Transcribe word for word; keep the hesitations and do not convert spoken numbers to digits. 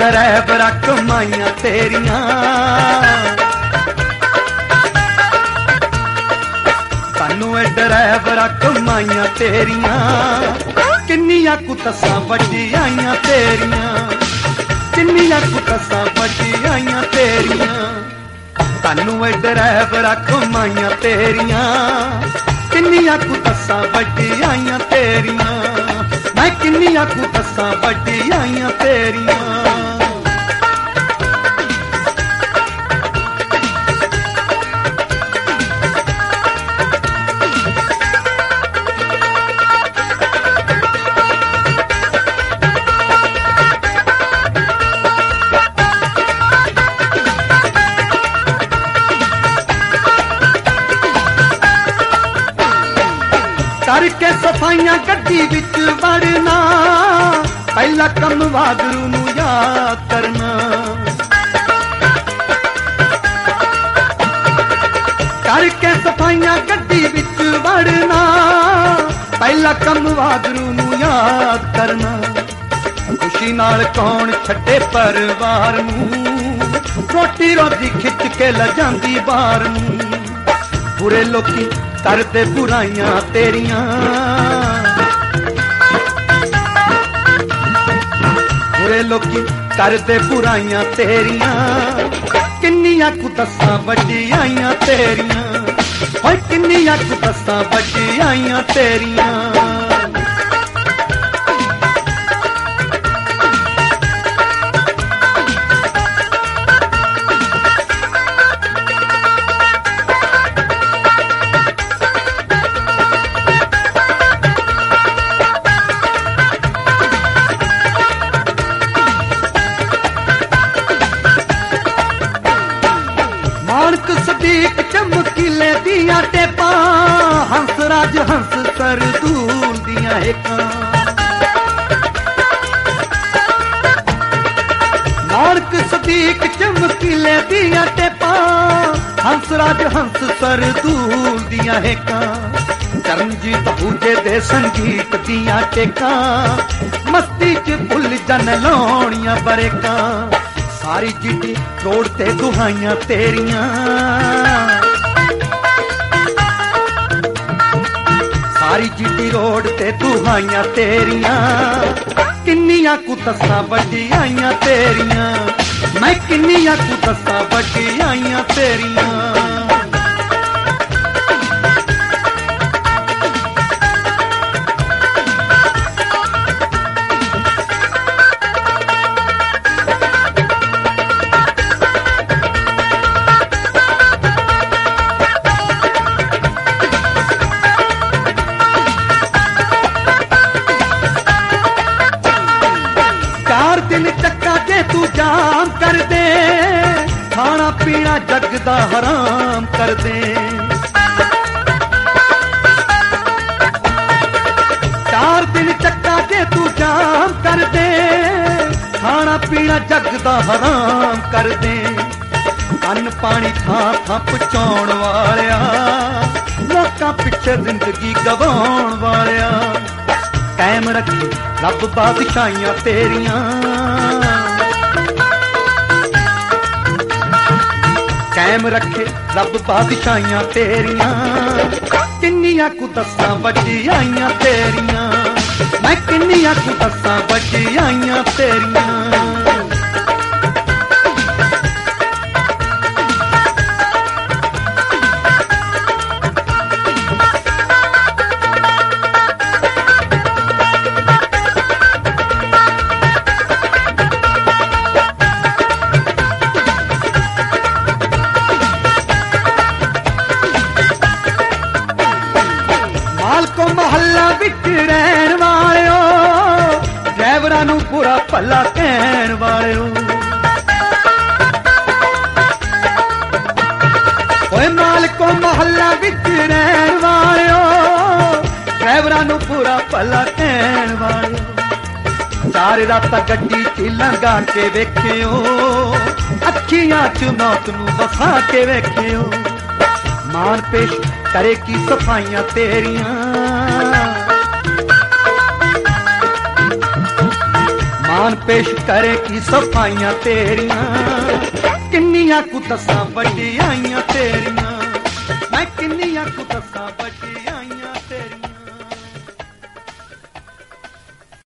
ਡਰਾਈਵਰਾ ਕਮਾਈਆਂ ਤੇਰੀਆਂ, ਸਾਨੂੰ ਏ ਡਰਾਈਵਰਾ ਕਮਾਈਆਂ ਤੇਰੀਆਂ, ਕਿੰਨੀਆਂ ਕੁ ਤਸਾਂ ਵੱਡੀਆਂ ਤੇਰੀਆਂ, ਕਿੰਨੀਆਂ ਕੁ ਤਸਾਂ ਵੱਡੀਆਂ ਤੇਰੀਆਂ, ਸਾਨੂੰ ਏ ਡਰਾਈਵਰਾ ਕਮਾਈਆਂ ਤੇਰੀਆਂ, ਕਿੰਨੀਆਂ ਕੁ ਤਸਾਂ ਵੱਡੀਆਂ ਤੇਰੀਆਂ, ਮੈਂ ਕਿੰਨੀਆਂ ਕੁ ਤਸਾਂ ਵੱਡੀਆਂ ਤੇਰੀਆਂ। ਕਰਕੇ ਸਫਾਈਆਂ ਗੱਡੀ ਵਿੱਚ ਵੜਨਾ, ਪਹਿਲਾ ਕੰਮ ਵਾਗਰੂ ਨੂੰ ਯਾਦ ਕਰਨਾ, ਕਰਕੇ ਸਫਾਈਆਂ ਗੱਡੀ ਵਿੱਚ ਵੜਨਾ, ਪਹਿਲਾ ਕੰਮ ਵਾਗਰੂ ਨੂੰ ਯਾਦ ਕਰਨਾ, ਖੁਸ਼ੀ ਨਾਲ ਕੌਣ ਛੱਡੇ ਪਰਿਵਾਰ ਨੂੰ, ਰੋਟੀ ਰੋਜੀ ਖਿੱਚ ਕੇ ਲੈ ਜਾਂਦੀ ਬਾਹਰ ਨੂੰ, ਬੁਰੇ ਲੋਕੀ ਕਰਦੇ ਬੁਰਾਈਆਂ ਤੇਰੀਆਂ, ਬੁਰੇ ਲੋਕੀ ਕਰਦੇ ਬੁਰਾਈਆਂ ਤੇਰੀਆਂ, ਕਿੰਨੀਆਂ ਕੁ ਤਸਾਂ ਵੱਡੀਆਂ ਤੇਰੀਆਂ, ਓਏ ਕਿੰਨੀਆਂ ਕੁ ਤਸਾਂ ਵੱਡੀਆਂ ਤੇਰੀਆਂ। ਮਾਣਕ ਸਦੀਕ ਚਮਕੀਲੇ ਦੀਆਂ ਟੇਪਾਂ, ਹੰਸ ਰਾਜ ਹੰਸ ਸਰਦੂਲ ਦੀਆਂ ਹੇਕਾਂ, ਮਾਣਕ ਸਦੀਕ ਚਮਕੀਲੇ ਦੀਆਂ ਟੇਪਾਂ, ਹੰਸ ਰਾਜ ਹੰਸ ਸਰਦੂਲ ਦੀਆਂ ਹੇਕਾਂ, ਚਰਨਜੀਤ ਹੂਜੇ ਦੇ ਸੰਗੀਤ ਦੀਆਂ ਟੇਕਾਂ, ਮਸਤੀ ਚ ਭੁੱਲ ਜਨ ਲਾਉਣੀਆਂ ਬਰੇਕਾਂ, ਸਾਰੀ ਚਿੱਟੀ ਰੋਡ ਤੇ ਦੁਹਾਈਆਂ ਤੇਰੀਆਂ, ਸਾਰੀ ਚਿੱਟੀ ਰੋਡ ਤੇ ਦੁਹਾਈਆਂ ਤੇਰੀਆਂ, ਕਿੰਨੀਆਂ ਕੁ ਤਸਾਂ ਵੱਡੀਆਂ ਤੇਰੀਆਂ, ਮੈਂ ਕਿੰਨੀਆਂ ਕੁ ਤਸਾਂ ਵੱਡੀਆਂ ਤੇਰੀਆਂ। ਚਾਰ ਦਿਨ ਚੱਕਾ ਜੇ ਤੂੰ ਜਾਮ ਕਰ ਦੇ, ਖਾਣਾ ਪੀਣਾ ਜੱਗ ਦਾ ਹਰਾਮ ਕਰ ਦੇ, ਚਾਰ ਦਿਨ ਚੱਕਾ ਜੇ ਤੂੰ ਜਾਮ ਕਰ ਦੇ, ਖਾਣਾ ਪੀਣਾ ਜੱਗ ਦਾ ਹਰਾਮ ਕਰ ਦੇ, ਅੰਨ ਪਾਣੀ ਥਾਂ ਥਾਂ ਪਹੁੰਚਾਉਣ ਵਾਲਿਆ, ਲੋਕਾਂ ਪਿੱਛੇ ਜ਼ਿੰਦਗੀ ਗਵਾਉਣ ਵਾਲਿਆ, ਕਾਇਮ ਰੱਖੀ ਰੱਬ ਬਾਦਸ਼ਾਹੀਆਂ ਤੇਰੀਆਂ, ਕਾਇਮ ਰੱਖੇ ਰੱਬ ਬਾਦਸ਼ਾਹੀਆਂ ਤੇਰੀਆਂ, ਕਿੰਨੀਆਂ ਕੁ ਤਸਾਂ ਵੱਡੀਆਂ ਤੇਰੀਆਂ, ਮੈਂ ਕਿੰਨੀਆਂ ਕੁ ਤਸਾਂ ਵੱਡੀਆਂ ਤੇਰੀਆਂ। ਮਾਲਕੋ ਮਹੱਲਾ ਵਿੱਚ ਰਹਿਣ ਵਾਲਿਓ, ਡਰਾਈਵਰਾਂ ਨੂੰ ਬੁਰਾ ਭਲਾ ਕਹਿਣ ਵਾਲਿਓ, ਓਏ ਮਾਲਕੋ ਮਹੱਲਾ ਵਿੱਚ ਰਹਿਣ ਵਾਲਿਓ, ਡਰਾਈਵਰਾਂ ਨੂੰ ਬੁਰਾ ਭਲਾ ਕਹਿਣ ਵਾਲਿਓ, ਚਾਰ ਰਾਤਾਂ ਗੱਡੀ ਚ ਲੰਘਾ ਕੇ ਵੇਖਿਓ, ਅੱਖੀਆਂ ਚ ਮੌਤ ਨੂੰ ਵਸਾ ਕੇ ਵੇਖਿਓ, ਮਾਨ ਪੇਸ਼ ਕਰੇ ਕੀ ਸਫਾਈਆਂ ਤੇਰੀਆਂ, भगवान पेश करे की सफाइयां तेरियां किन्नियां कु दसां वड्डियाइयां तेरियां मैं किन्नियां कु दसां वड्डियां